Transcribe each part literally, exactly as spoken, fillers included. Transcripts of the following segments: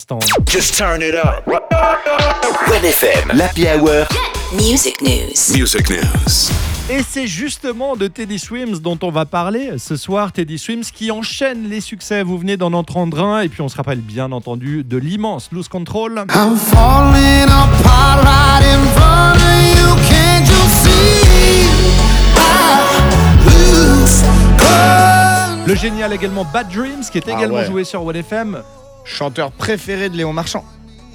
Just turn it up. Red F M, l'Happy Hour. Music News. Music News. Et c'est justement de Teddy Swims dont on va parler ce soir. Teddy Swims qui enchaîne les succès. Vous venez d'en entendre un. Et puis on se rappelle bien entendu de l'immense Lose Control. I'm falling apart right in front of you. Can't you see? I lose control. Le génial également Bad Dreams qui est Ah également ouais. joué sur Red F M. Chanteur préféré de Léon Marchand. Pourquoi ?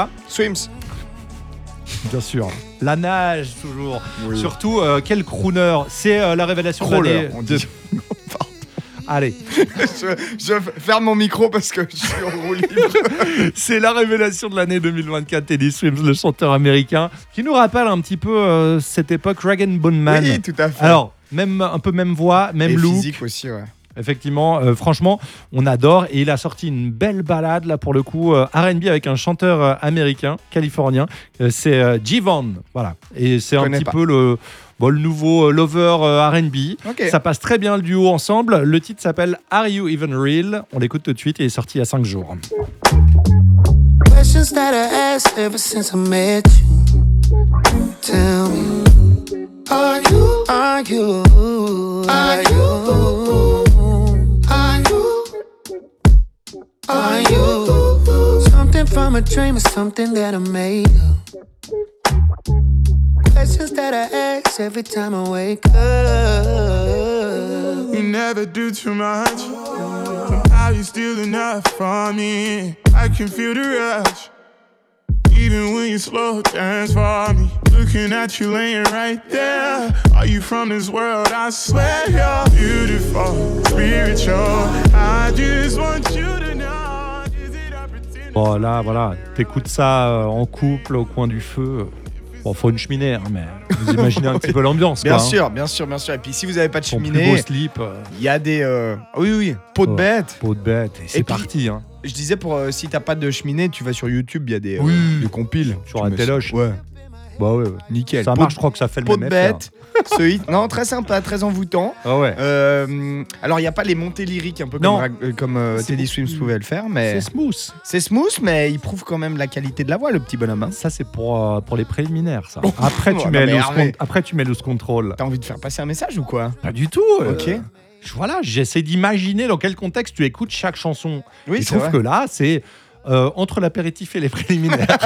Swims. Bien sûr. La nage toujours. Oui. Surtout euh, quel crooner. C'est euh, la révélation de l'année. Crawler, on de... dit. Allez. je, je ferme mon micro parce que je suis en roue libre. C'est la révélation de l'année deux mille vingt-quatre, Teddy Swims, le chanteur américain, qui nous rappelle un petit peu euh, cette époque Rag and Bone Man. Oui, tout à fait. Alors, même, un peu même voix, même Et look. physique aussi, ouais. Effectivement, euh, franchement, on adore. Et il a sorti une belle balade, là, pour le coup, euh, R and B avec un chanteur euh, américain, californien. Euh, c'est euh, G-Von. Voilà. Et c'est un connais petit pas. peu le, bon, le nouveau euh, lover euh, R and B. Ok. Ça passe très bien le duo ensemble. Le titre s'appelle Are You Even Real ? On l'écoute tout de suite et il est sorti il y a cinq jours. Questions that I asked ever since I met you. Tell me, are you, are you, are you, are you, are you something from a dream or something that I made up? Questions that I ask every time I wake up. You never do too much. Somehow you still enough for me. I can feel the rush. Even when you slow dance for me. Looking at you laying right there. Are you from this world? I swear you're beautiful, spiritual. I just want you to know. Is it I pretend? Bon, là, voilà, t'écoutes ça euh, en couple, au coin du feu. Bon, faut une cheminée, hein, mais vous imaginez un petit peu l'ambiance, Bien quoi, hein. sûr, bien sûr, bien sûr. Et puis si vous n'avez pas de Son plus cheminée, beau slip, euh, il y a des. euh, Oui, oui, peau de Ouais. bête. peau de bête, et c'est Et puis- parti, hein. Je disais, pour euh, si t'as pas de cheminée, tu vas sur YouTube, il y a des, euh, Oui. des compiles. Sur Tu un mets- téloche. Ouais, Bah ouais, ouais. nickel. Ça Peau marche, de- je crois que ça fait le Peau même de effet, bête. Ce hit. Non, très sympa, très envoûtant. hein. Ah ouais. Euh, alors, il n'y a pas les montées lyriques un peu Non. comme, Rag- euh, comme euh, C'est Teddy beaucoup Swims plus- pouvait le faire, mais C'est smooth. c'est smooth, mais il prouve quand même la qualité de la voix, le petit bonhomme. Hein. Ça, c'est pour, euh, pour les préliminaires, ça. Après, tu Non, mets mais loose Hervé. con- Après, tu mets loose control. T'as envie de faire passer un message ou quoi? Pas du tout. euh, Ok. je- Voilà, j'essaie d'imaginer dans quel contexte tu écoutes chaque chanson. Oui, Et je c'est trouve vrai. que là, c'est euh, entre l'apéritif et les préliminaires.